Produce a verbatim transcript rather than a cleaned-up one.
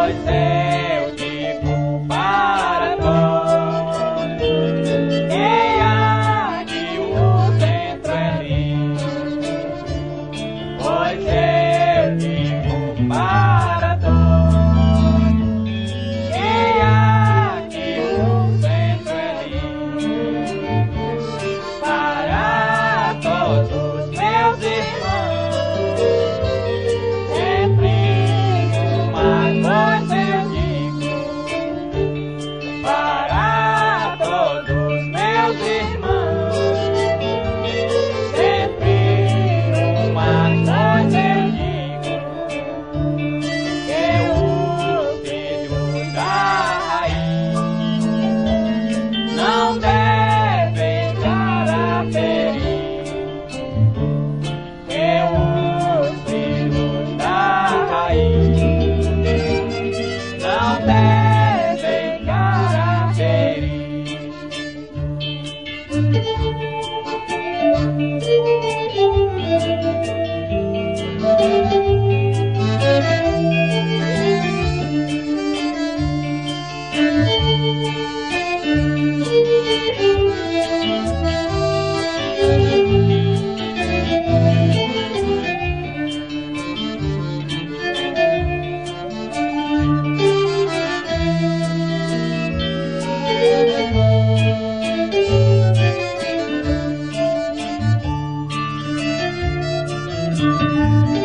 Pois eu digo para todos que aqui o centro é lindo. Pois eu digo para todos que aqui o centro é lindo. Para todos os meus irmãos, sempre uma coisa eu digo. Para todos os meus irmãos, sempre uma coisa eu digo: que os filhos da raiz não devem dar a ferir. Que os filhos da raiz não devem dar a ferir. Música